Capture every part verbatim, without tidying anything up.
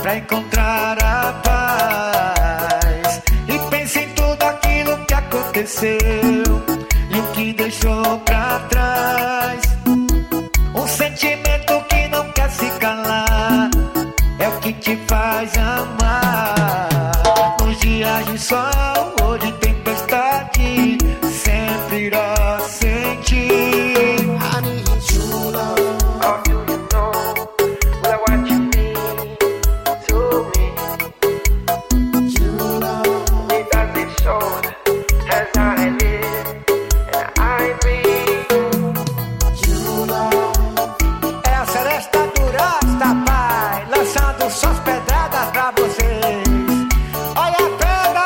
pra encontrar a paz. E pense em tudo aquilo que aconteceu e o que deixou pra trás. Um sentimento que não quer se calar é o que te faz amar. Nos dias de sol ou de tempestade, sempre irá sentir. I need you, love. How do you know that what you mean to me? You, love. It doesn't show as I live and I breathe. You, love. É a Seresta Durasta, pai, lançando suas pedradas pra vocês. Olha a pedra,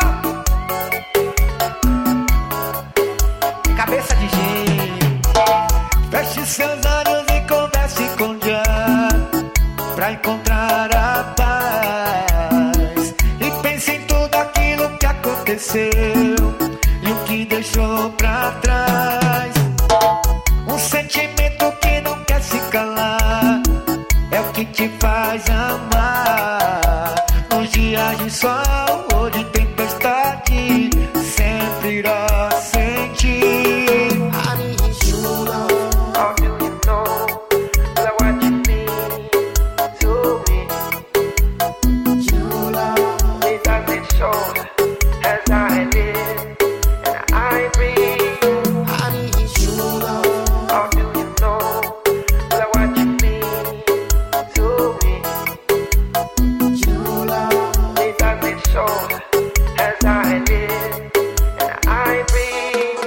cabeça de gente. Feche seus olhos e converse com Jah pra encontrar a paz. E pense em tudo aquilo que aconteceu e o que deixou pra trás. Um sentimento que não quer se calar é o que te faz amar. Nos dias de sol ou de tempestade, sempre irá sentir. I need you, love. How do you know that what you mean to me? You, love. It doesn't show as I live and I breathe. I need you, love. How do you know that what you mean to me? You, love. It doesn't show as I live and I breathe.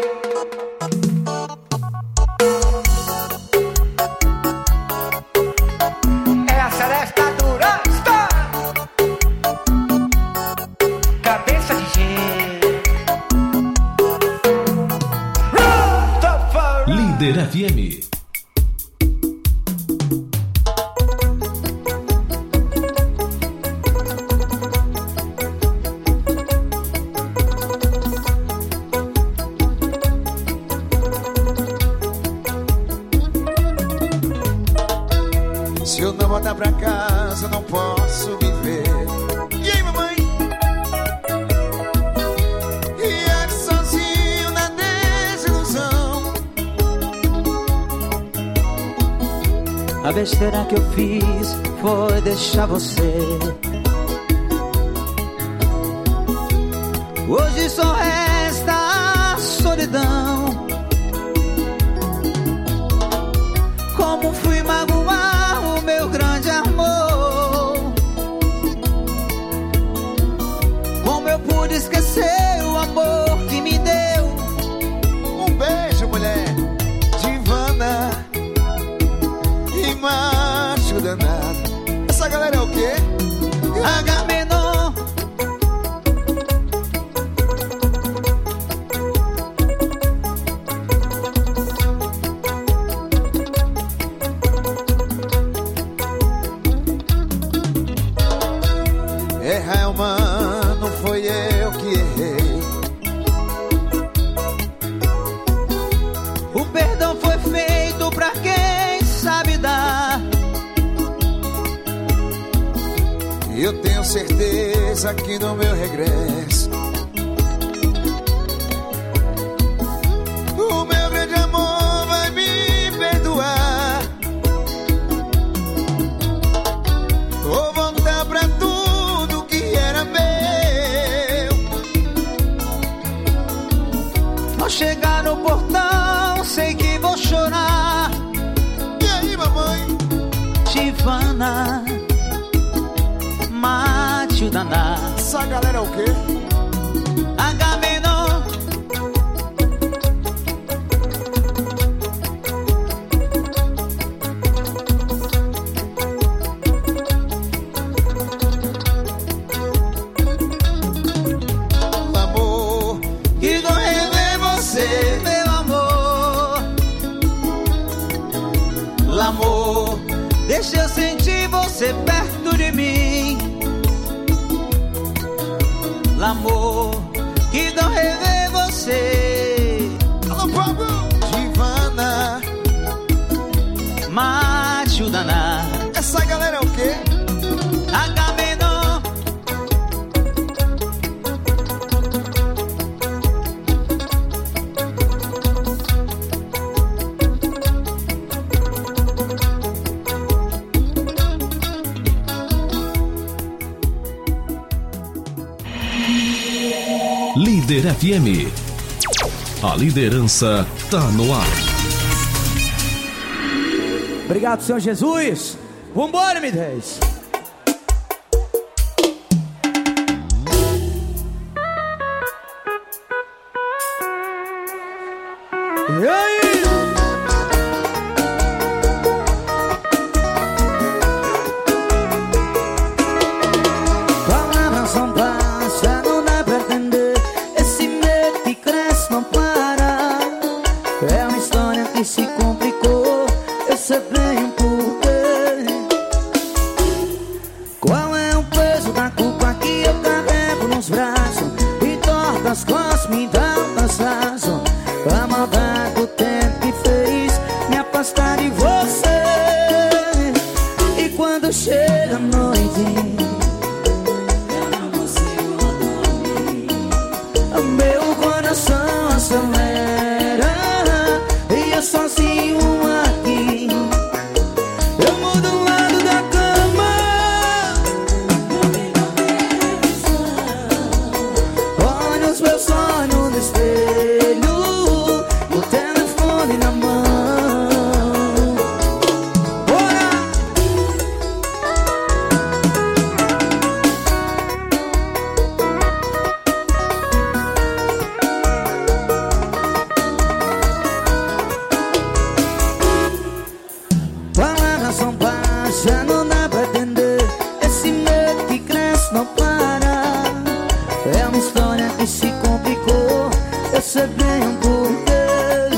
É a Seresta Durasta, cabeça de gente. Rastafari. Líder F M. Se eu não voltar pra casa, não posso viver. E aí, mamãe? E aqui sozinho na desilusão. A besteira que eu fiz foi deixar você. Hoje só resta a solidão. Como fui magoar o meu grande amor? Como eu pude esquecer o amor que me deu? Um beijo, mulher divana e macho danado. Essa galera é o quê? Agamenon. Errar é humano, foi eu que errei. O perdão foi feito pra quem sabe dar. E eu tenho certeza que no meu regresso o meu grande amor vai me perdoar. Vou voltar pra tudo que era meu. Ao chegar no portão, sei que vou chorar. E aí, mamãe? Tivana, mate o danado. Essa galera é o quê? Agamenon. Amor, Que dor rever você, meu amor. L'amor, deixa eu sentir você perto de mim. L'amor, que dor rever você. alô, Pablo! Divana, Mate o danado. essa galera é o quê? Agamenon. Líder F M. A liderança tá no ar. Obrigado, Senhor Jesus. Vambora, me dez. E aí? Palavras são basta, não dá pra entender. Esse medo que cresce não para. É uma história que se complicou. Eu sei bem o porquê. Qual é o peso da culpa que eu carrego nos braços? E torta as costas, me dá um cansaço. A maldade do tempo que fez me afastar de você. E quando chega a noite, eu não consigo dormir. Meu coração acelera e eu sozinho aqui. Eu mudo o lado da cama, olho os meus sonhos no espelho, o telefone na mão. Bora! Palavras são baixas, não dá pra entender. Esse medo que cresce não para. É uma história que se complicou. Eu sei bem o porquê.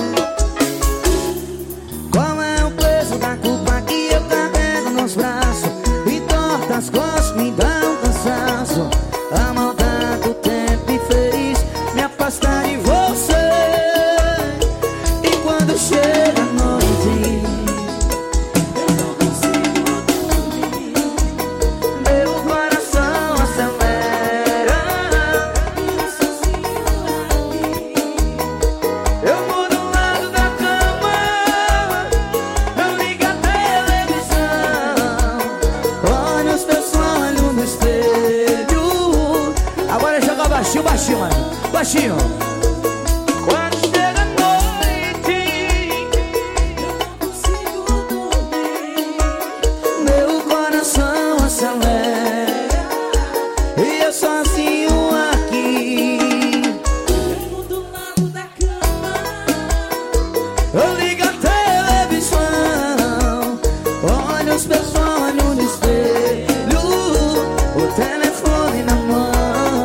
Qual é o peso da culpa que eu carrego nos braços? E torta as costas, me dá um cansaço. A maldade do tempo me fez me afastar de você. E quando chega a noite, eu não consigo dormir. Meu coração acelera e eu sozinho aqui. Eu mudo o lado da cama, eu ligo a televisão, olho os teus olhos no espelho. Agora joga baixinho, baixinho, mano. Baixinho. Quando chega a noite, eu não consigo dormir. Meu coração acelera e eu sozinho aqui. Eu mudo o lado da cama, eu ligo a televisão, olho os meus olhos no espelho, o telefone na mão.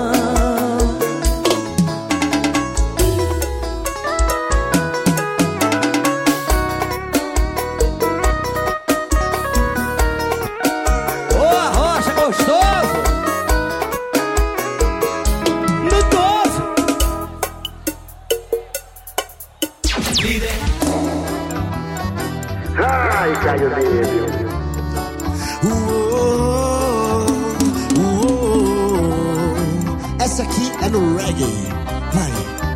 Ô, Rocha, gostoso. No doze. Ai, Caio Negro. Uou, uou. Essa aqui é no reggae. Vai.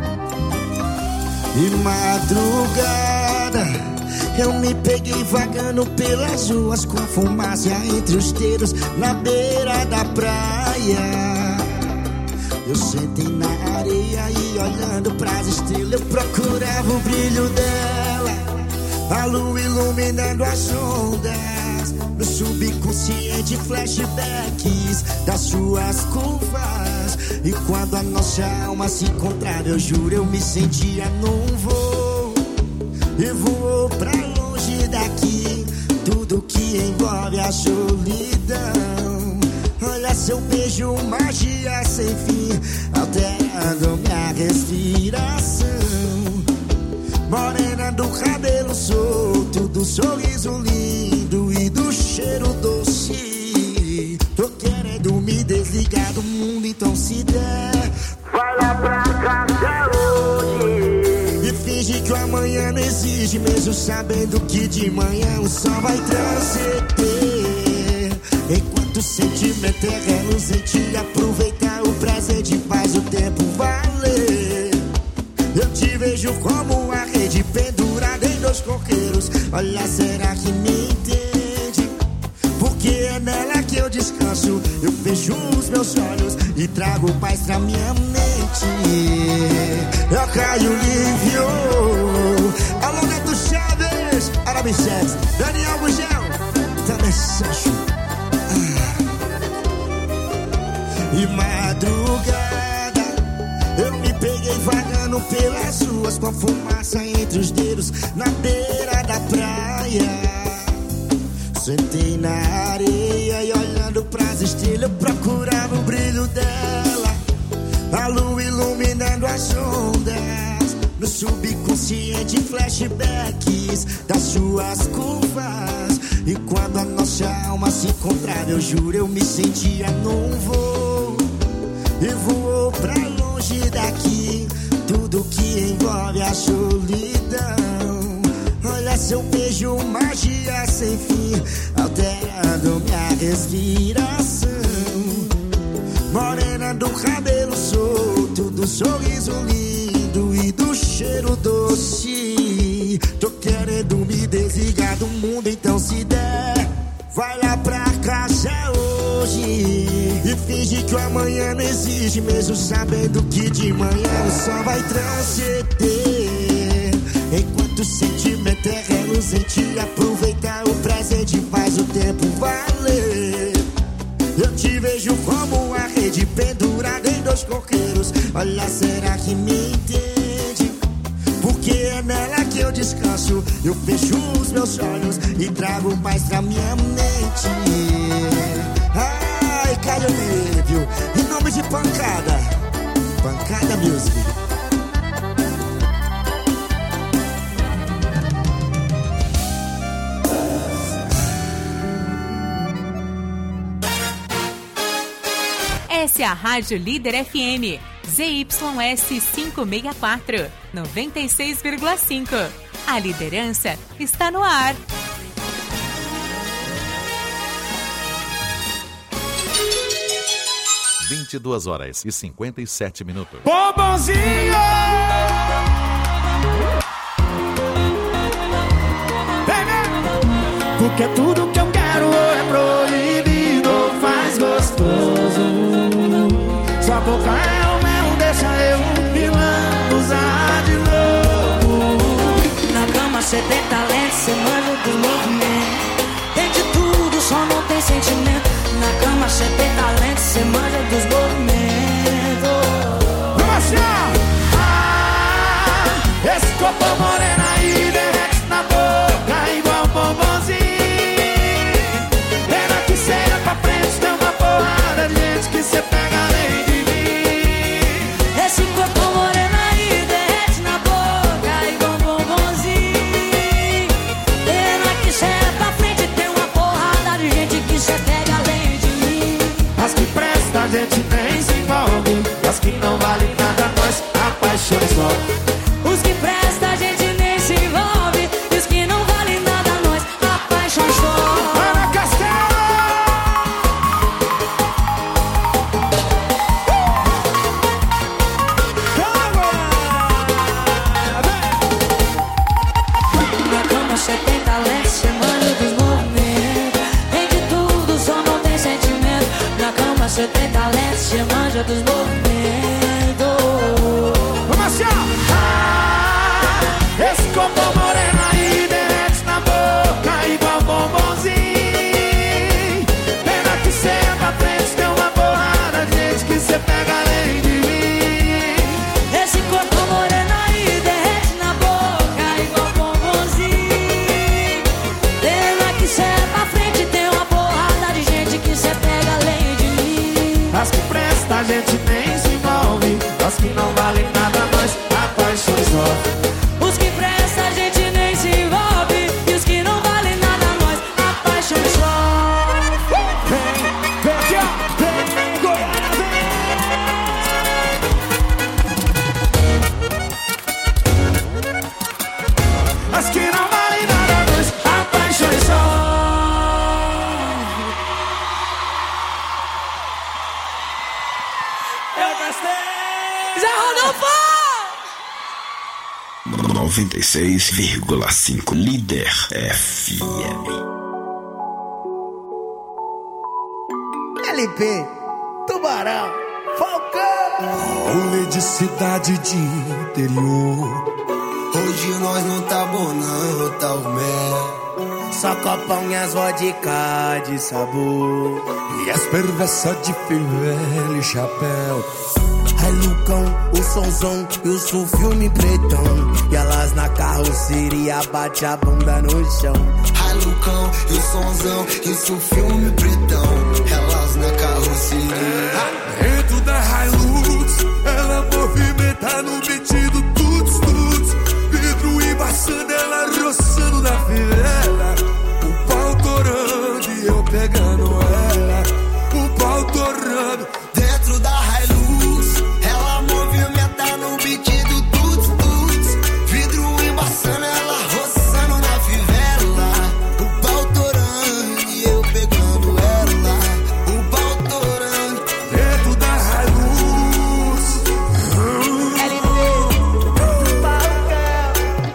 E madrugada eu me peguei vagando pelas ruas com fumaça entre os dedos na beira da praia. Eu sentei na areia e olhando pras estrelas eu procurava o brilho dela, a lua iluminando as ondas, no subconsciente flashbacks das suas curvas. E quando a nossa alma se encontrava, eu juro, eu me sentia num voo. E voou pra longe daqui tudo que envolve a solidão. Olha seu beijo, magia sem fim, alterando minha respiração. Morena do cabelo solto, do sorriso lindo e do cheiro doce. Tô querendo me desligar do mundo, então se der, Vai lá pra casa hoje. e finge que o amanhã não existe, mesmo sabendo que de manhã o sol vai transcender. Enquanto o sentimento é reluzente, aproveitar o presente faz o tempo valer. Eu te vejo como uma rede pendurada em dois coqueiros. Olha, será que me entende? porque é nela que eu descanso. Eu fecho os meus olhos e trago paz pra minha mente. Eu caio livre. Alô, Neto Chaves, Arabi Sex, Daniel Gugel, também Sancho. Ah. E madrugada eu me peguei vagando pelas ruas com a fumaça entre os dedos na beira da praia. Sentei na areia e olhando pras estrelas eu procurava o brilho dela, a lua iluminando as ondas, no subconsciente flashbacks das suas curvas. E quando a nossa alma se encontrava, eu juro, eu me sentia num voo, e voou pra longe daqui tudo que envolve a solidão. Olha seu beijo, magia sem fim, alterando minha respiração. Morena do cabelo solto, do sorriso lindo e do cheiro doce. Tô querendo me desligar do mundo, então se der, vai lá pra casa hoje e finge que o amanhã não existe, mesmo sabendo que de manhã o sol vai transcender. Enquanto o sentimento é reluzente, aproveita o presente, faz o tempo valer. Eu te vejo como uma rede pendurada em dois coqueiros. Olha, será que me entende? Porque é nela que eu descanso. Eu fecho os meus olhos e trago paz pra minha mente. Ai, Caio Lívio, em nome de Pancada, Pancada Music. Essa é a Rádio Líder F M, Z Y S quinhentos e sessenta e quatro, noventa e seis vírgula cinco. A liderança está no ar. vinte e duas horas e cinquenta e sete minutos. Bombonzinho! Porque tudo que eu quero é proibido, faz gostoso. Sua boca é o mel, deixa eu me lambuzar de novo. Na cama cê tem talento, cê manja dos movimentos. Tem de tudo, só não tem sentimento. Na cama cê tem talento, cê manja dos movimentos. Vamos achar! Ah, esse corpo moreno aí derrete na boca igual bombonzinho. Pena que cê ia pra frente, tem uma porrada de gente que cê pega além de mim. Esse corpo moreno aí derrete na boca igual bombonzinho. Pena que cê ia pra frente, tem uma porrada de gente que cê pega além de mim. As que presta a gente nem se envolve, as que não valem nada nós apaixonamos logo. Os que presta a gente nem se envolve, e os que não valem nada nós apaixonamos logo. Ana Castelo! Na cama cê tem talento, cê manja dos movimentos. Tem de tudo, só não tem sentimento. Na cama cê tem talento, cê manja dos movimentos. Vamos achar! Ah, esse corpo moreno aí derrete na boca igual bombonzinho. Pena que cê é pra frente, tem uma porrada de gente que cê pega além de mim. Esse corpo moreno aí derrete na boca igual bombonzinho. Pena que cê é pra frente, tem uma porrada de gente que cê pega além de mim. As que presta a gente nem se envolve, as que não valem nada nós apaixonamos logo. Os que presta a gente nem se envolve, e os que não valem nada nós apaixonamos logo. Vem, vem aqui, ó, vem, Goiânia, vem. As que não valem nada nós apaixonamos logo. Eu gostei. Zé Rodolfo! noventa e seis vírgula cinco Líder F M. L P, Tubarão, Falcão. Rolê de cidade de interior. Hoje nós não tá bom não, tá o mel. Só copão e as vodka de sabor. E as perversas de fivela e chapéu. Ai Lucão, o sonzão e o sul filme pretão. E elas na carroceria bate a bunda no chão. Ai Lucão, e o sonzão e o sul filme pretão. Elas na carroceria. Dentro da Hilux, ela movimenta no beat do tuts tuts. Vidro embaçando, ela roçando na fivela. O pau torando e eu pegando ela. O pau torando dentro da Hilux. Ela movimenta no beat do tuts tuts. Vidro embaçando, ela roçando na fivela. O pau torando e eu pegando ela. O pau torando dentro da Hilux. L P, Falcão,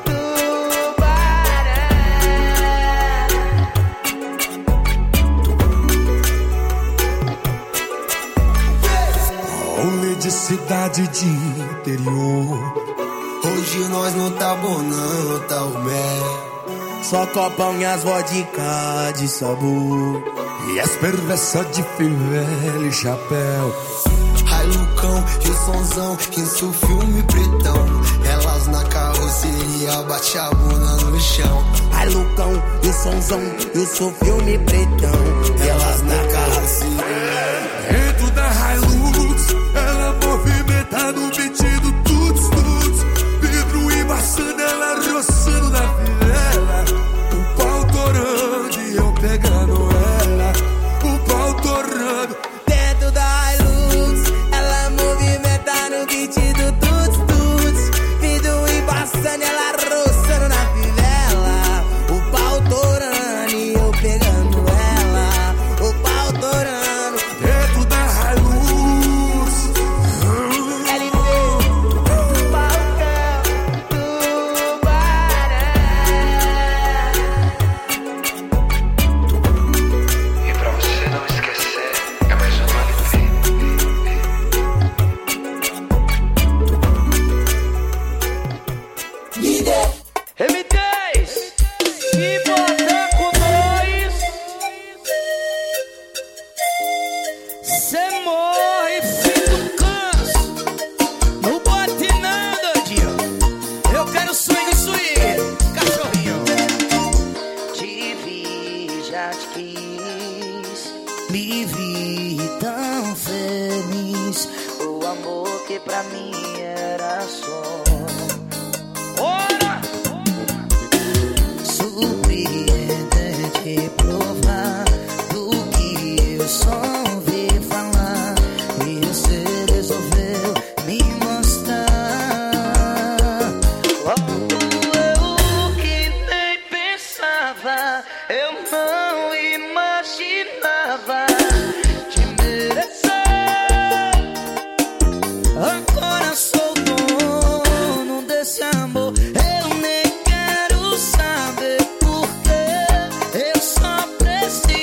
Tubarão. Rolê de cidade de interior. Hoje nós não tá bom não, tá o mel. Só copão e as vodka de sabor. E as perversas de fivela e chapéu. Ai Lucão e o sonzão, isso filme pretão. Elas na carroceria bate a bunda no chão. Ai Lucão, e o sonzão e o seu filme pretão. Elas na carroceria. Dentro da Hilux, ela movimenta no beat do tuts tuts. Vidro embaçando, ela roçando na fivela. O pau torando e eu pegando ela. O pau torando Dentro da Hilux, ela movimenta no beat do tuts tuts. Vidro embaçando, ela roçando na fivela. O pau torando e eu pegando ela. O pau torando dentro da Hilux. L P, Falcão, Tubarão. E pra você não esquecer, é mais uma L P. M dez, se botar com nós, cê morre, filho do canso. Não bote nada, Dinho. Eu quero swing, swing, cachorrinho. Te vi, já te quis. Me vi tão feliz. O amor que pra mim era só. Ora! Surpreendente provar do que eu só ouvi falar. E você resolveu me mostrar. Quando eu que nem pensava, eu não imaginava te merecer. Agora sou dono desse amor. Eu nem quero saber porquê. Eu só preciso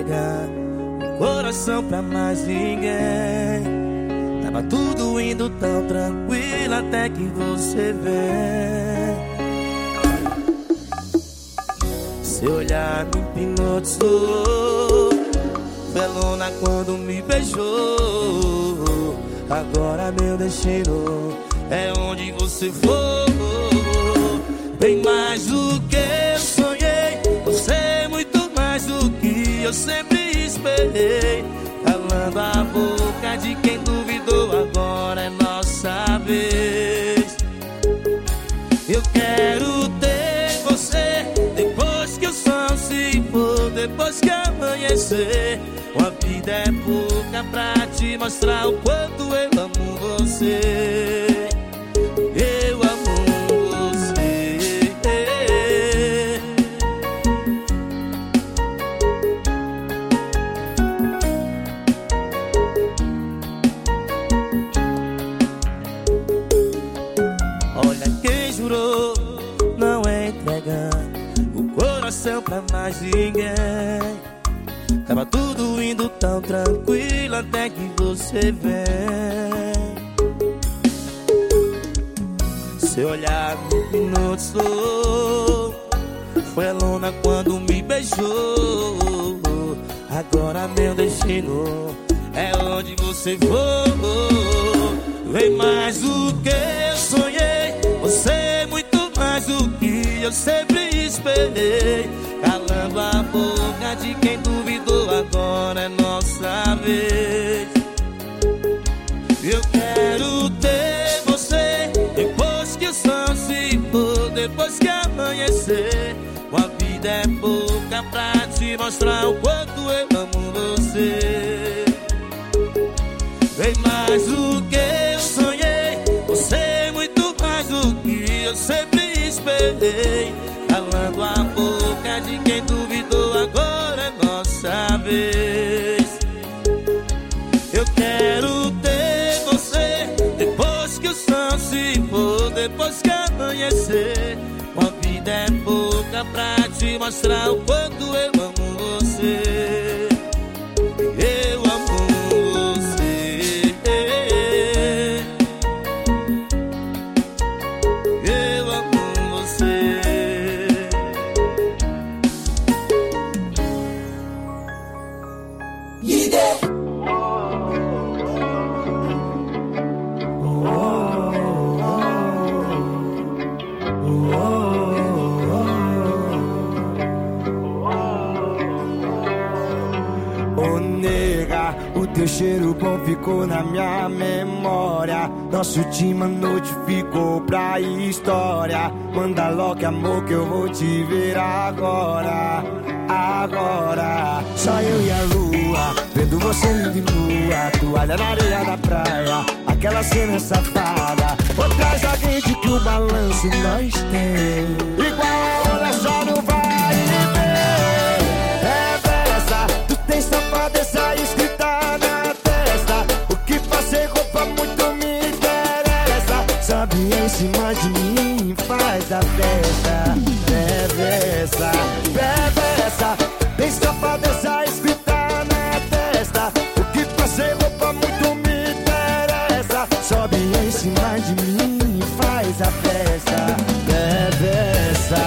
entregar o coração pra mais ninguém. Tava tudo indo tão tranquilo até que você vem. Seu olhar me hipnotizou, velona quando me beijou. Agora meu destino é onde você for. Bem mais do que eu sonhei, você é muito mais do que eu sempre esperei. Calando a boca de quem duvidou, agora é nossa vez. Eu quero ter você depois que o sol se for, depois que amanhecer. Uma vida é pouca pra te mostrar o quanto eu amo você. Eu amo você. Olha quem jurou não é entregar o coração pra mais ninguém. Tava tudo indo tão tranquilo até que você vem. Seu olhar me hipnotizou, foi a luna quando me beijou. Agora meu destino é onde você for. Vem mais do que eu sonhei, você é muito mais do que eu sempre esperei. Calando a boca de quem duvidou, agora é nossa vez. Eu quero ter você depois que o sol se for, depois que amanhecer. Uma vida é pouca pra te mostrar o quanto eu amo você. Vem mais do que eu sonhei, você é muito mais do que eu sempre esperei. Calando a boca de quem duvidou, agora é nossa vez. Eu quero ter você depois que o sol se for, depois que amanhecer. Uma vida é pouca pra te mostrar o quanto eu amo você. Eu amo você. Eu amo você. Teu cheiro bom ficou na minha memória. Nosso time notificou pra história. Manda logo amor que eu vou te ver agora. Agora só eu e a lua, vendo você linda e nua. Toalha na areia da praia, aquela cena safada. Por trás da gente que o balanço nós tem. Igual a onda só não vai ver. É dessa, tu tem safadeza escrita na testa. O que fazer roupa muito me interessa. Sobe em cima de mim, faz a festa. Bebe essa, bebe essa. Tem safadeza escrita na testa. O que fazer roupa muito me interessa. Sobe em cima de mim, faz a festa. Bebe essa.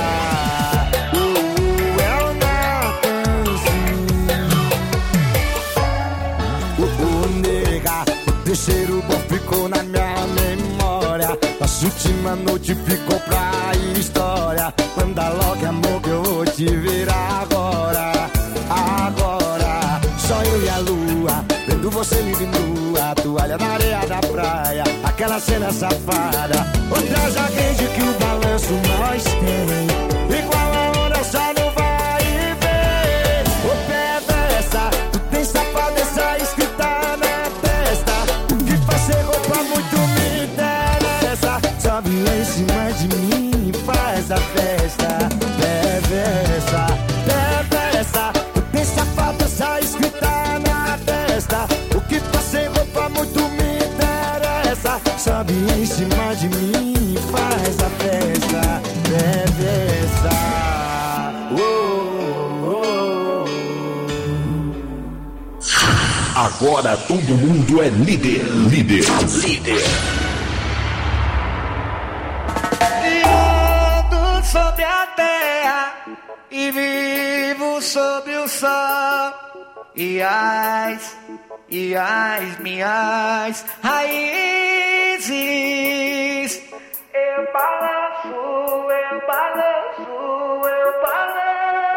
Teu cheiro bom ficou na minha memória. Nossa última noite ficou pra história. Manda logo amor que eu vou te ver agora. Agora só eu e a lua, vendo você linda e nua. Toalha na areia da praia, aquela cena safada. Outra já rende que o balanço nós tem. Igual a onda só não vai ver. O pé dessa, tu tem safadeza escrita na fazer roupa muito me interessa. Sobe em cima de mim, faz a festa. Bebe essa, bebe essa. Tem safadeza escrita na testa. O que fazer roupa muito me interessa. Sobe em cima de mim, faz a festa. Bebe essa. Oh, oh, oh. Agora todo mundo é líder. Líder. Líder. E ando sobre a terra e vivo sob o sol. E as, e as minhas raízes. Eu balanço, eu balanço, eu balanço.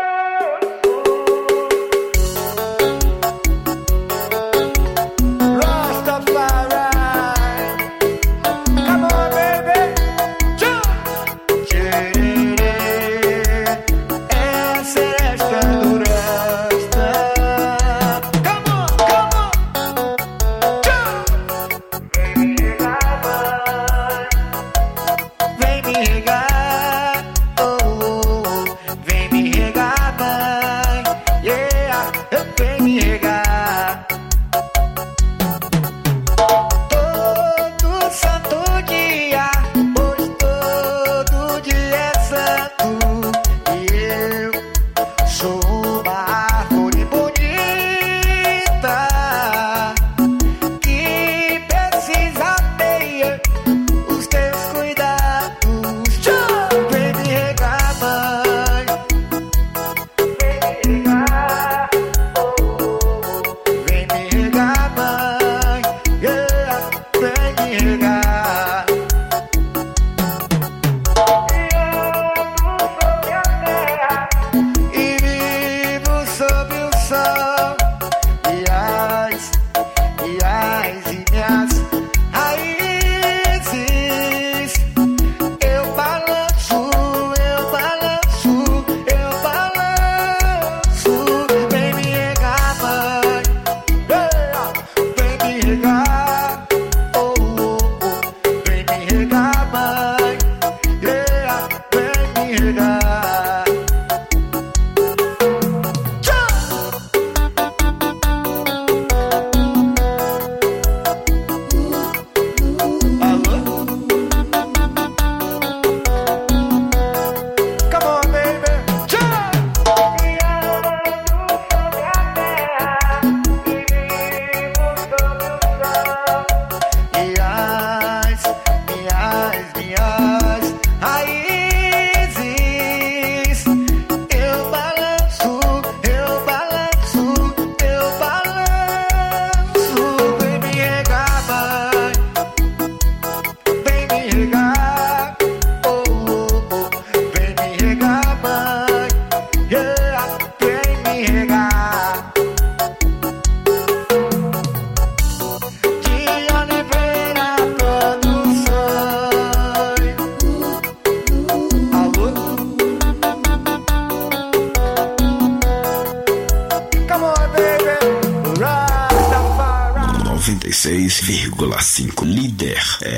seis vírgula cinco Líder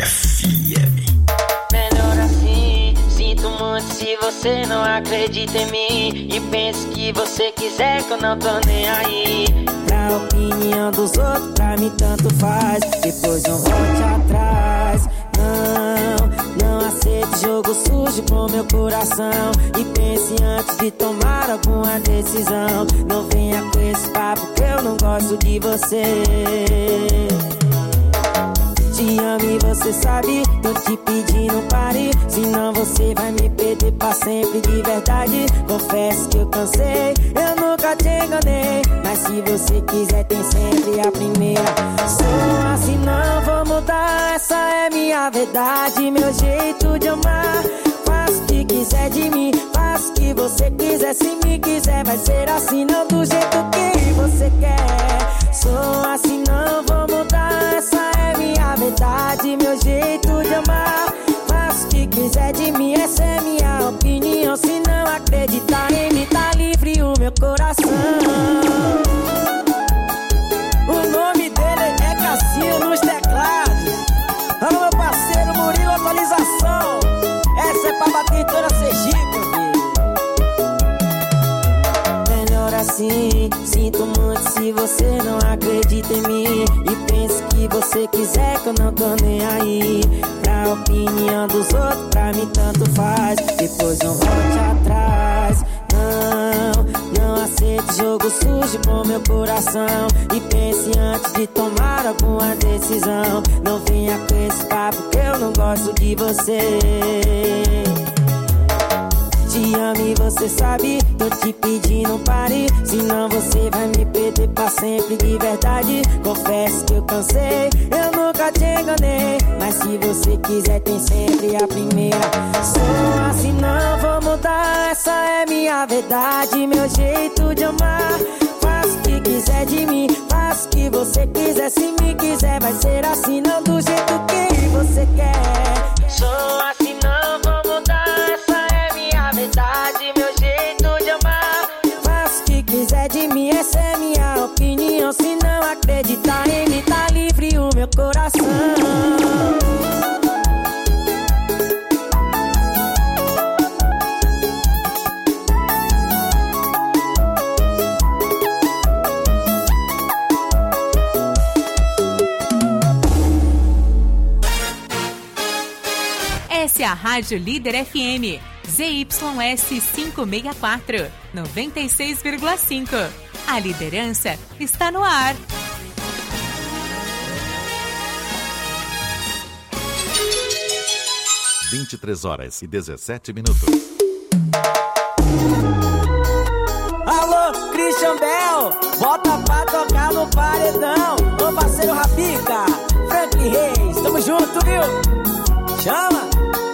F M. Melhor assim, sinto muito se você não acredita em mim e pensa que você quiser que eu não tô nem aí. Pra opinião dos outros, pra mim tanto faz. Depois não volte atrás. Não, não aceite jogo sujo com meu coração. E pense antes de tomar alguma decisão. Não venha com esse papo que eu não gosto de você. Te amo e você sabe, tô te pedindo pare. Senão você vai me perder pra sempre de verdade. Confesso que eu cansei, eu nunca te enganei. Mas se você quiser tem sempre a primeira. Sou assim, não vou mudar, essa é minha verdade. Meu jeito de amar, faz o que quiser de mim. Faz o que você quiser, se me quiser vai ser assim, não do jeito que você quer. Sou assim, não vou mudar, essa é minha verdade. Meu jeito de amar, faz o que quiser de mim. Essa é minha opinião, se não acreditar em mim tá livre o meu coração. O nome dele é Cassinho nos teclados. Alô meu parceiro Murilo, atualização. Essa é pra bater em toda Sergipe, meu filho. Melhor assim, sinto muito se você não acredita em mim e pensa que você quiser que eu não tô nem aí. Pra opinião dos outros, pra mim tanto faz. Depois não volte atrás. Não, não aceite jogo sujo com meu coração. E pense antes de tomar alguma decisão. Não venha com esse papo que eu não gosto de você. Te amo e você sabe, tô te pedindo pare. Senão você vai me perder pra sempre de verdade. Confesso que eu cansei, eu nunca te enganei. Mas se você quiser tem sempre a primeira. Sou assim, não vou mudar, essa é minha verdade. Meu jeito de amar, faço o que quiser de mim. Faço o que você quiser, se me quiser vai ser assim, não do jeito que você quer. Sou assim, não vou mudar, essa é minha verdade, meu jeito de amar. Faço o que quiser de mim, essa é minha opinião. Se não acreditar em mim, tá livre o meu coração. Essa é a Rádio Líder F M, Z Y S quinhentos e sessenta e quatro, noventa e seis vírgula cinco. A liderança está no ar. vinte e três horas e dezessete minutos. Alô, Christian Bell, bota pra tocar no paredão. Ô parceiro Rapica, Frank Reis, tamo junto, viu? Chama!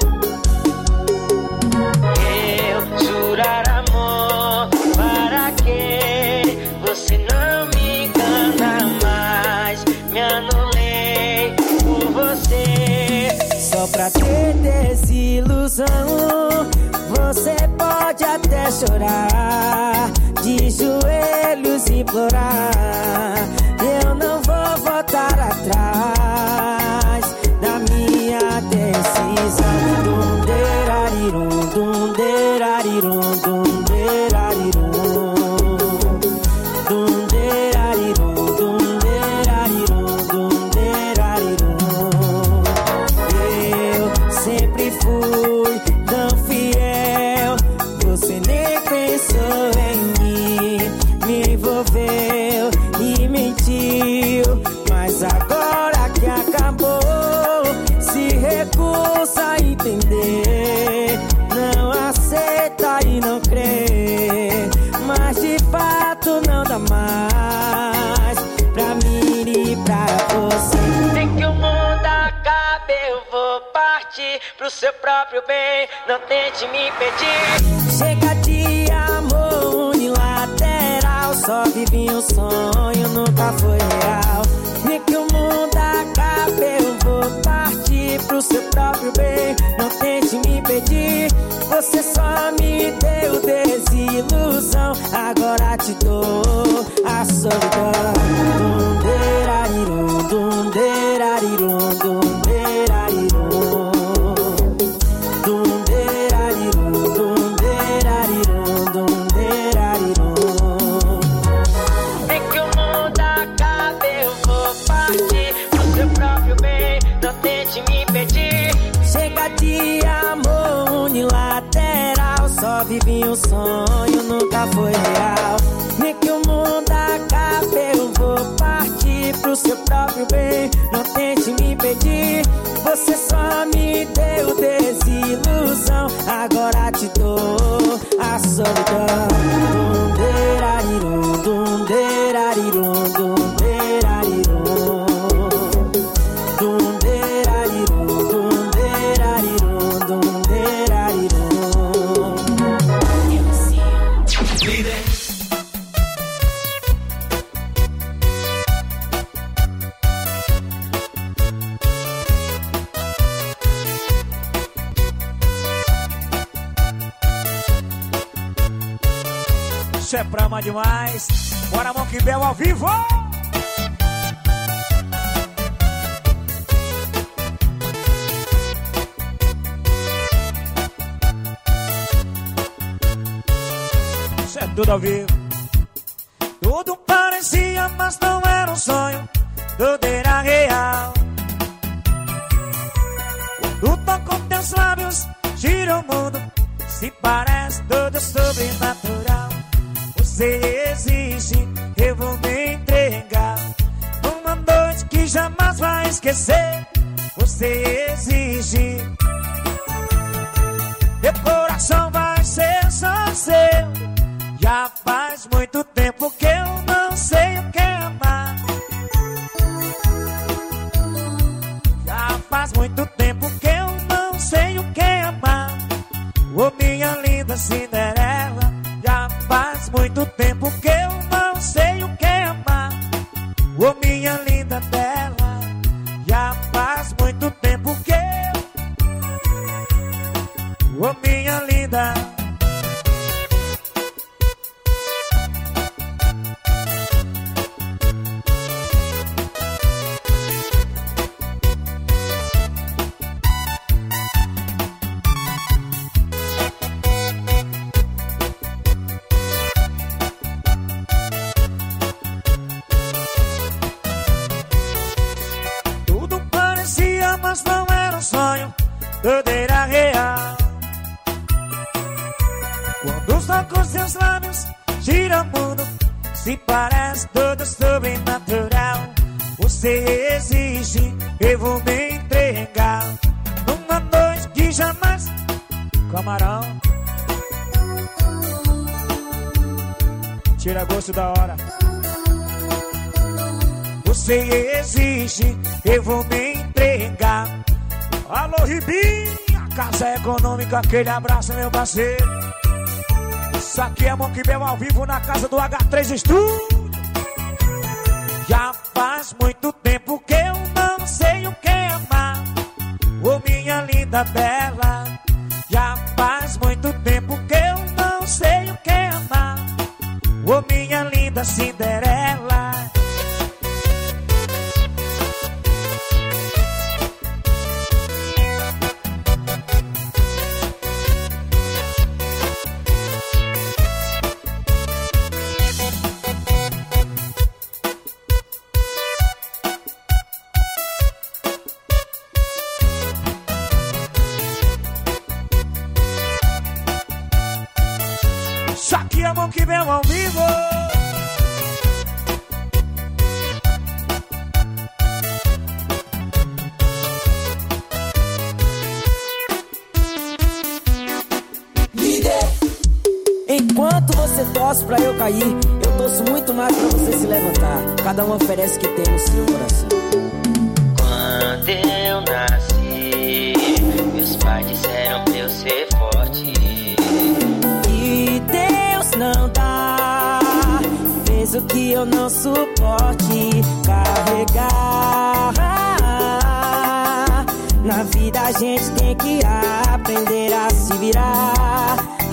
Eu jurar amor, para que você não me engana mais. Me anulei por você. Só pra ter desilusão, você pode até chorar, de joelhos implorar. Eu não vou voltar atrás da minha decisão. Dum derarirum, dum derarirum, dum derarirum, dum derarirum, dum derarirum, dum derarirum. Eu sempre fui tão fiel, você nem pensou em mim, me envolveu e mentiu, mas agora que acabou, se recusa a entender, não aceita e não crê, mas de fato não dá mais pra mim e pra você. Tem que o mundo acabe, eu vou partir pro seu próprio bem, não tente me impedir. Chega de amor unilateral, só vivi um sonho, nunca foi real. Nem que o mundo acabe, eu vou partir pro seu próprio bem, não tente me impedir. Você só me deu desilusão, agora te dou a solidão. Dum derarirum, dum derarirum, dum derarirum, dum derarirum, dum derarirum, dum derarirum. Tem que o mundo acabe, eu vou partir pro seu próprio bem, não tente me impedir. Chega de amor unilateral, só vivi um sonho, nunca foi real. Nem que o mundo acabe, eu vou partir pro seu próprio bem, não tente me impedir. Você só me deu desilusão, agora te dou a solidão. Dum derarirum, dum derarirum, dum derarirum, dum derarirum, dum derarirum, dum derarirum. Isso é brama demais. Bora, Monkey Bell ao vivo! Isso é tudo ao vivo. Tudo parecia, mas não era um sonho. Tudo era real. Quando toco teus lábios, gira o mundo. Se parece tudo sobrenatural. você exige, eu vou me entregar. Uma noite que jamais vai esquecer, você exige. Meu coração vai ser só seu. Já faz muito tempo que eu não sei o que é amar. Já faz muito tempo que eu não sei o que é amar. Ô minha linda Cinderela, já faz muito tempo que eu não sei o que é amar. Ô minha linda Bela, já faz muito tempo que eu... Ô minha linda... Mas não era um sonho, tudo era real. Quando os tocos seus lábios giram o mundo, se parece tudo sobrenatural. Você exige, eu vou me entregar. Numa noite que jamais... Camarão, tira gosto da hora. Você exige, eu vou me entregar. Alô, Ribinha, Casa Econômica, aquele abraço, meu parceiro. Isso aqui é Monkey Bell ao vivo na casa do H três Studio. Já faz muito tempo que eu não sei o que é amar. Ô minha linda Bela, já faz muito tempo que eu não sei o que é amar. Ô minha linda Cinderela. Isso aqui é Monkey Bell ao vivo. Enquanto você torce pra eu cair, eu torço muito mais pra você se levantar. Cada um oferece o que tem no seu coração. Quando eu nasci, meus pais disseram pra eu ser forte. E Deus não dá, fez o que eu não suporte carregar. Na vida a gente tem que aprender a se virar.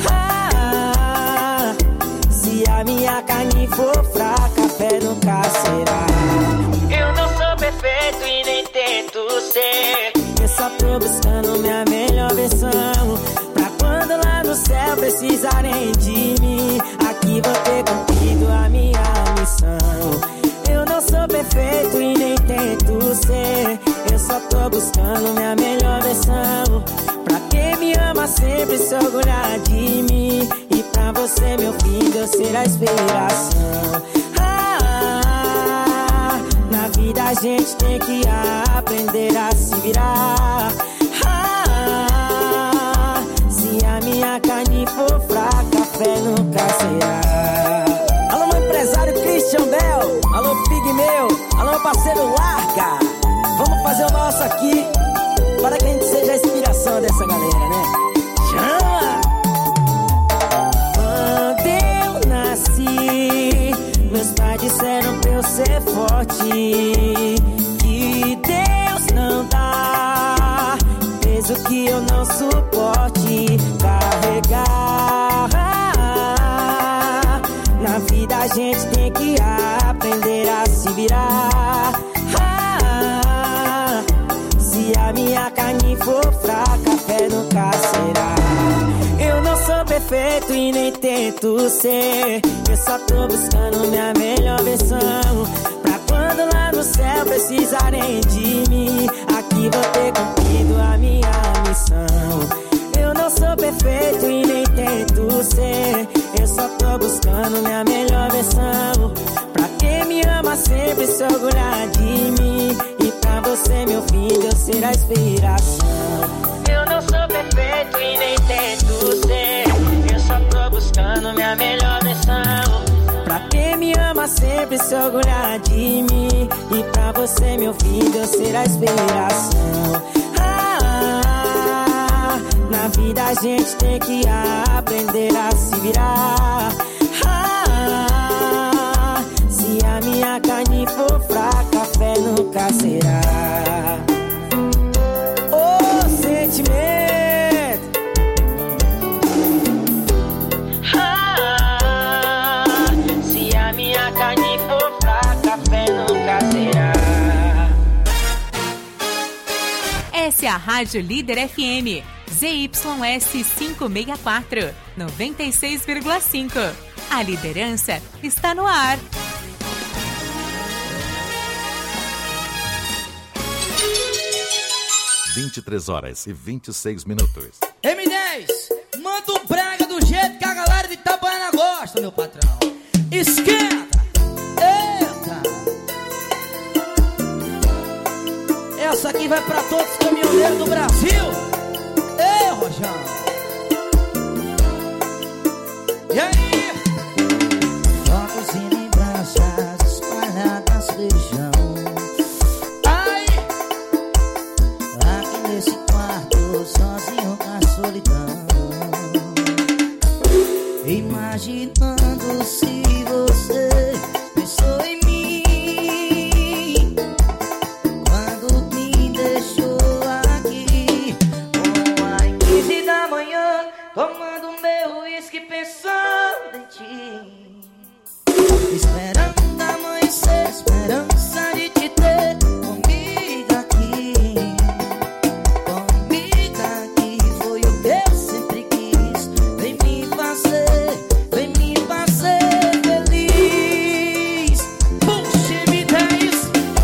Se a minha carne for fraca, fé nunca será. Eu não sou perfeito e nem tento ser. Eu só tô buscando minha melhor versão, pra quando lá no céu precisarem de mim, aqui vou ter cumprido a minha missão. Eu não sou perfeito e nem tento ser. Eu só tô buscando minha melhor versão, pra quem me ama sempre se orgulhar de mim. E pra você, meu filho, eu ser a inspiração. Ah, na vida a gente tem que aprender a se virar. Ah, se a minha carne for fraca, fé nunca será. Alô, meu empresário Christian Bell. Alô, Pigmeu. Alô, meu parceiro Larga. Vamos fazer o nosso aqui, para que a gente seja a inspiração dessa galera, né? Chama! Quando eu nasci, meus pais disseram pra eu ser forte. Que Deus não dá, fez o que eu não suporte carregar. Na vida a gente tem que aprender a se virar. Se a minha carne for fraca, fé nunca será. Eu não sou perfeito e nem tento ser. Eu só tô buscando minha melhor versão, pra quando lá no céu precisarem de mim, aqui vou ter cumprido a minha missão. Eu não sou perfeito e nem tento ser. Eu só tô buscando minha melhor ama sempre se orgulhar de mim. E pra você, meu filho, eu ser a inspiração. Eu não sou perfeito e nem tento ser. Eu só tô buscando minha melhor versão. Pra quem me ama sempre se orgulhar de mim. E pra você, meu filho, eu ser a inspiração. Ah, na vida a gente tem que aprender a se virar. Ah, se a minha carne for fraca, fé nunca será. Oh, sentimento. Essa é a Rádio Líder F M, Z Y S quinhentos e sessenta e quatro, noventa e seis vírgula cinco. A liderança está no ar. vinte e três horas e vinte e seis minutos. M dez, manda um brega do jeito que a galera de Itabaiana gosta, meu patrão. Esquenta! Eita! Essa aqui vai pra todos os caminhoneiros do Brasil. Ei, Rojão! E aí? Focos e lembranças espalhadas, feijão. Ai! Aqui nesse quarto, sozinho na solidão. Imaginando se você pensou em mim quando me deixou aqui. Às quinze da manhã, tomando meu uísque, pensando em ti. Esperando amanhecer, esperança de te ter comigo aqui. Comigo aqui foi o que eu sempre quis. Vem me fazer, vem me fazer feliz. Puxa, M dez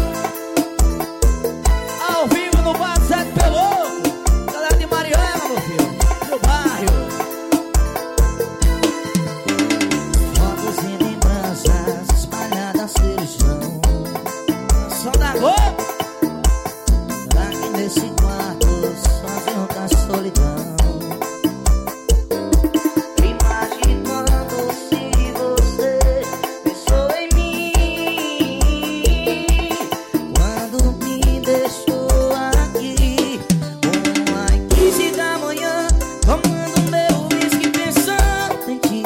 ao vivo no Bar Sete Pelouco. Galera de Mariana, meu filho, no bairro. Fotos e lembranças espalhadas pelo chão. Só da Globo. Aqui nesse quarto, sozinho na solidão. Imaginando se você pensou em mim quando me deixou aqui. Às quinze da manhã, tomando meu uísque, pensando em ti.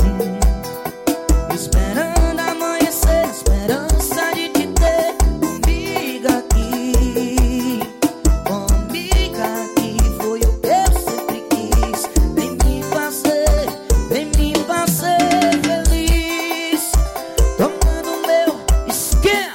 Esperando amanhecer, esperança de te ter comigo aqui. Comigo aqui foi o que eu sempre quis. Vem me fazer, vem me fazer feliz. Tomando meu esquema,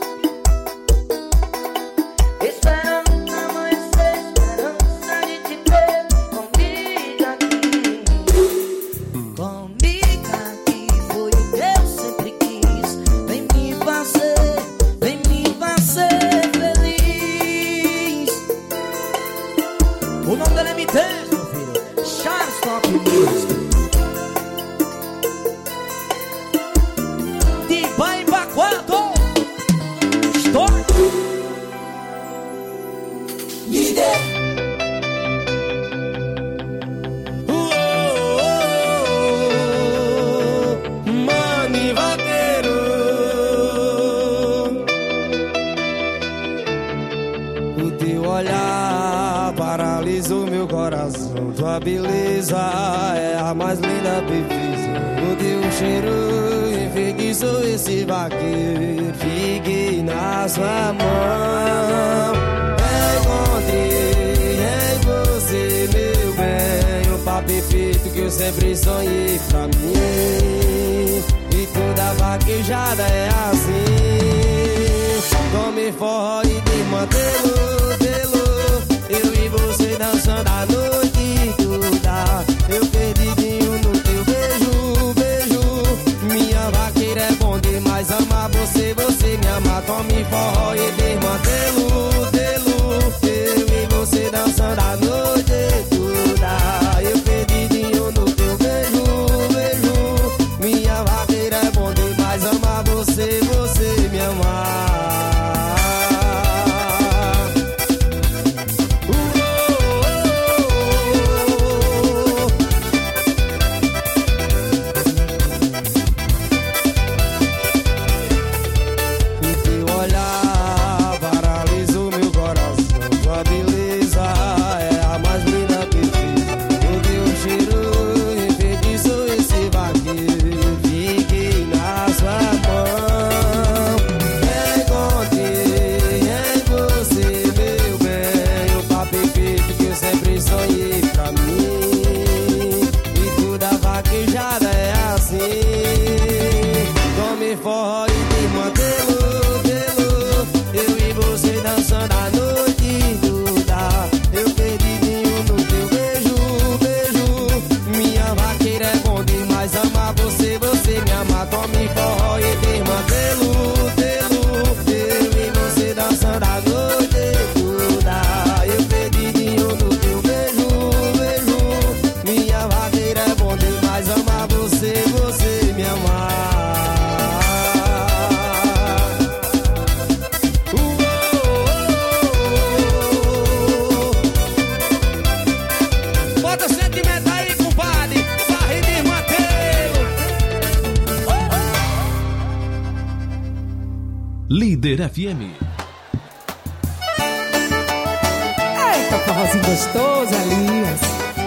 esperando amanhecer, esperança de te ter comigo aqui. Comigo aqui foi o que eu sempre quis. Vem me fazer, vem me fazer feliz. O nome dele é M dez, meu filho. Charles Top Music. De Bai Baquato. História. Líder. Mani vaqueiro, o teu olhar paralisou meu coração. Tua beleza é a mais linda bebida. O teu cheiro enfeitiçou esse vaqueiro. Fiquei na sua mão. Encontrei em você, meu bem, o par perfeito que eu sempre sonhei pra mim. E toda vaquejada é assim. Tome forró e desmantelo, telo. Eu e você dançando a noite toda. Eu perdidinho no teu beijo, beijo. Minha vaqueira é bom demais, amar você, você me ama. Tome forró e desmantelo, telo. Eu e você dançando a noite toda. Eu perdidinho no teu beijo, beijo. Minha vaqueira é bom demais, amar você, você me Líder F M. Eita, forrozinho gostoso, Elias.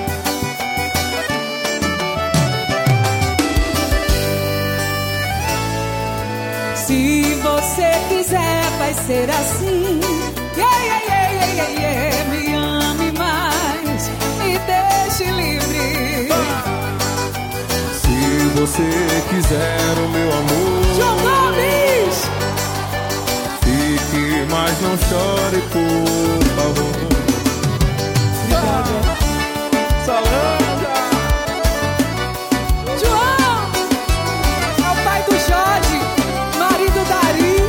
Se você quiser, vai ser assim. Yeah, yeah, yeah, yeah, yeah, yeah. Me ame mais, me deixe livre. Se você quiser o meu amor, João Gomes, fique, mas não chore, por favor. Salanga, João, é o pai do Jorge, marido da Ari.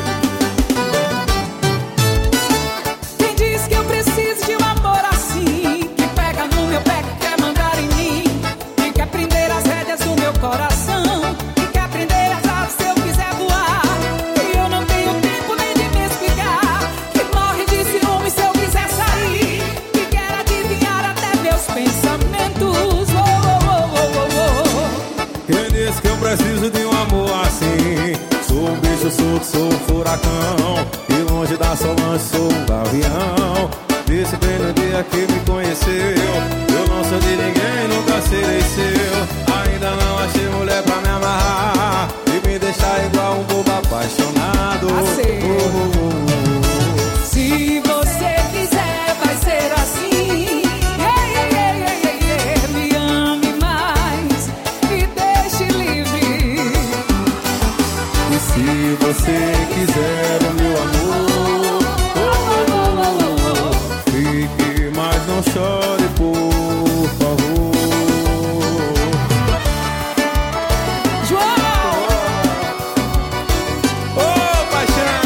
Quem diz que eu preciso de um amor assim, que pega no meu pé, que quer mandar em mim, que quer prender as rédeas do meu coração, que quer prender as asas se eu quiser voar, que eu não tenho tempo nem de me explicar, que morre de ciúme se eu quiser sair, que quer adivinhar até meus pensamentos. Oh, oh, oh, oh, oh. Quem disse que eu preciso de um amor assim? Sou um bicho solto, sou um furacão, e longe da Solange sou um gavião. Disse bem no dia que me conheceu, eu não sou de ninguém, nunca serei seu. Ainda não achei mulher pra me amarrar e me deixar igual um bobo apaixonado. Assim. Oh, oh, oh. Se você quiser, vai ser assim. Yeah, yeah, yeah, yeah, yeah, yeah. Me ame mais, me deixe livre. E se você quiser o meu amor, oh, oh, oh, oh, fique, mas não chore, por favor. João, Ô, paixão!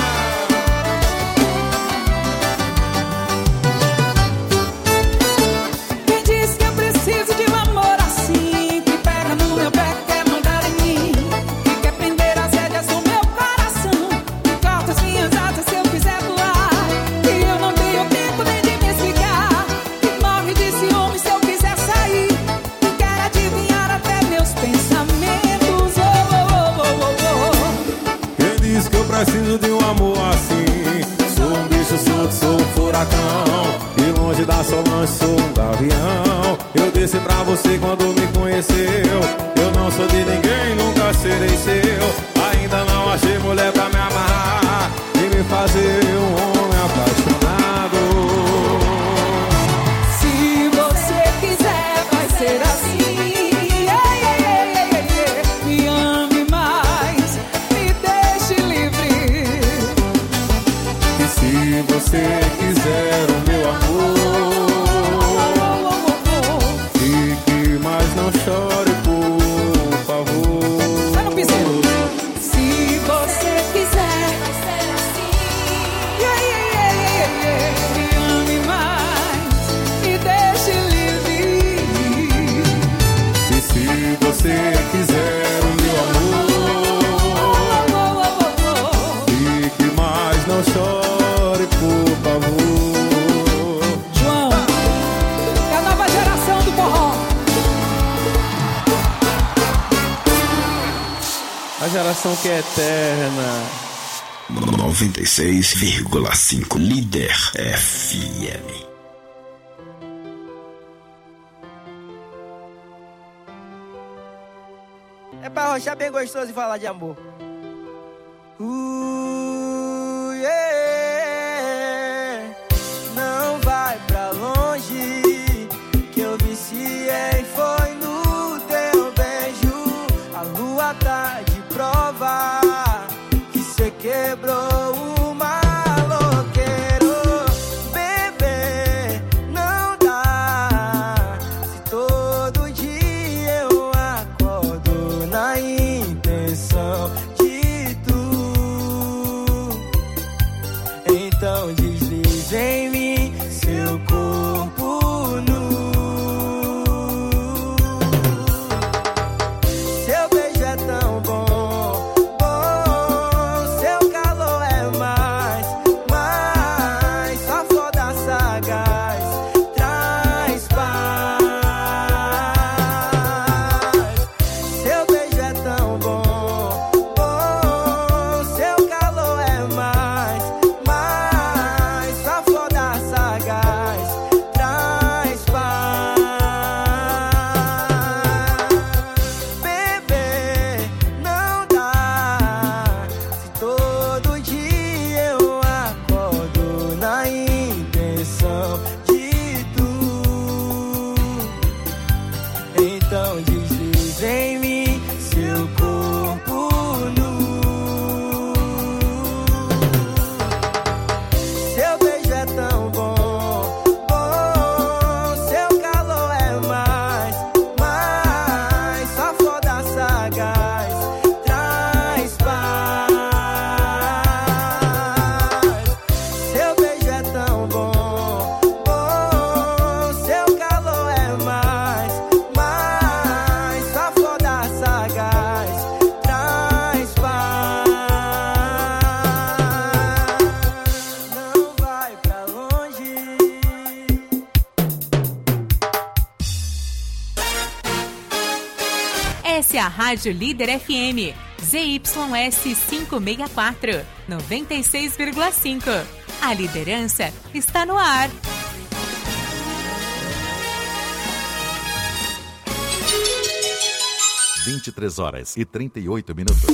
quem diz que eu preciso de um amor assim, que pega no meu pé, que quer mandar em mim, que quer prender as rédeas do meu coração, que corta as minhas asas se eu quiser voar, que eu não tenho tempo nem de me explicar, que morre de ciúme se eu quiser sair, que quer adivinhar até meus pensamentos. Oh, oh, oh, oh, oh. Quem diz que eu preciso de um amor assim? Sou um bicho solto, sou um furacão, e longe da Solange sou um gavião. Eu disse pra você quando me conheceu, eu não sou de ninguém, nunca serei seu. Ainda não achei mulher pra me amarrar e me fazer um homem apaixonado. Se você quiser, vai ser assim. Yeah, yeah, yeah, yeah, yeah, yeah. Me ame mais, me deixe livre. E se você quiser o meu Oh, amor, oh, oh, oh. fique, mas não chore, por favor. Vai no piseiro. Se você quiser, vai ser assim. Yeah, yeah, yeah, yeah, yeah. Me ame mais, me deixe livre. E se você quiser o meu amor, Oh, oh, oh, oh. fique, mas não chore, por favor. João, é a nova geração do forró. A geração que é eterna. noventa e seis vírgula cinco Líder F M. É pra rochar bem gostoso e falar de amor. Uh, yeah. Não vai pra longe, que eu viciei foi no teu beijo. A lua tá de prova, que cê quebrou o maloqueiro. Bebê, não dá, se todo dia eu acordo na intenção de deslize em mim seu corpo nu. Seu beijo é tão bom, bom, seu calor é mais, mais, só foda sagaz, traz paz. Seu beijo é tão bom, bom, seu calor é mais, mais, só foda sagaz, traz paz. Não vai pra longe. Essa é a Rádio Líder F M, Z Y S quinhentos e sessenta e quatro, noventa e seis vírgula cinco. A liderança está no ar. vinte e três horas e trinta e oito minutos.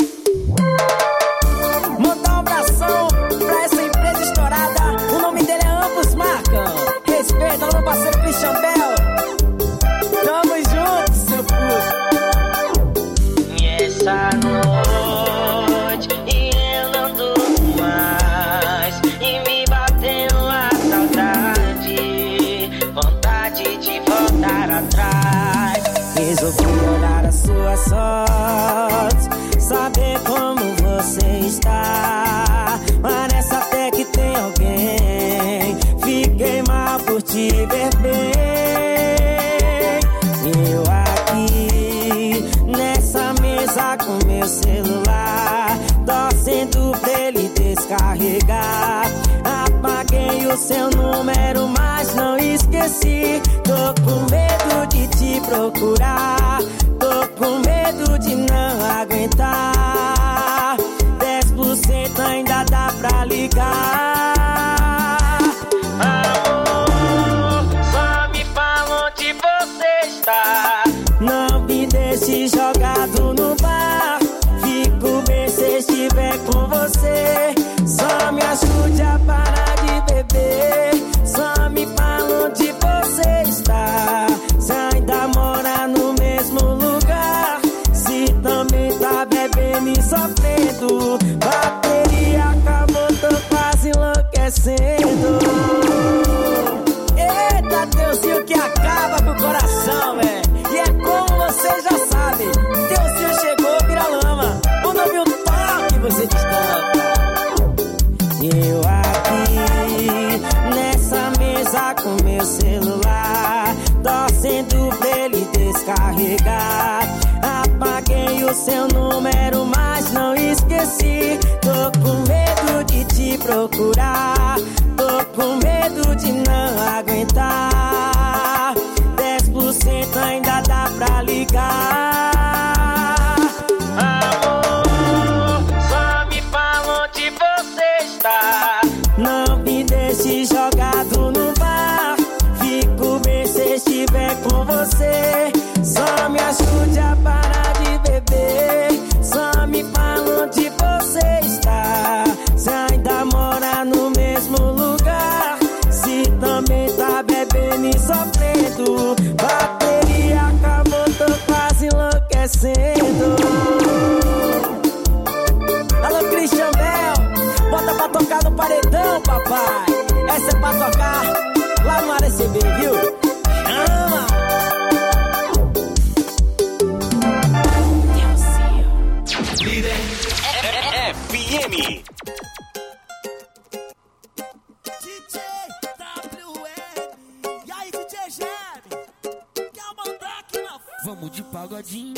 Mandar um abração pra essa empresa estourada. O nome dele é Ambos Marcam. Respeita ao meu parceiro Christian Bell. Tamo junto, seu puto. E essa noite eu não durmo mais, e me bateu a saudade, vontade de voltar atrás. Resolvi olhar as suas fotos, saber como você está. Parece até que tem alguém. Fiquei mal por te ver bem. Eu aqui nessa mesa com meu celular, torcendo pra ele descarregar. Apaguei o seu número, mas não esqueci. Tô com medo de te procurar, tô com medo de não aguentar. Dez por cento ainda dá pra ligar. Amor, só me fala onde você está. Não me deixe jogado no bar. Fico bem se estiver com você. Só me ajude a parar de beber. Só me fala onde você está. Se ainda mora no mesmo lugar, se também tá bebendo e sofrendo. Bateria acabou, tô quase enlouquecendo. Eita, Deusinho que acaba com o coração, véi. E é como você já sabe, Deusinho chegou, vira lama. Quando eu vi um toque, você destampa. Eu aqui nessa mesa com meu celular, torcendo pra ele descarregar. Apaguei o seu número, mas não esqueci. Tô com medo de te procurar, tô com medo de não aguentar. Dez por cento ainda dá pra ligar. Amor, só me fala onde você está. Não me deixe jogado no bar. Fico bem se estiver com você. Só me ajude a parar de beber. Só me fala onde você está. Se ainda mora no mesmo lugar, se também tá bebendo e sofrendo. Bateria acabou, tô quase enlouquecendo. Alô, Christian Bell, bota pra tocar no paredão, papai. Essa é pra tocar lá no A R C B, viu? Chama! Líder F M. D J W N. E aí, D J Jeb? Quer mandar aqui na... Vamos de pagodinho.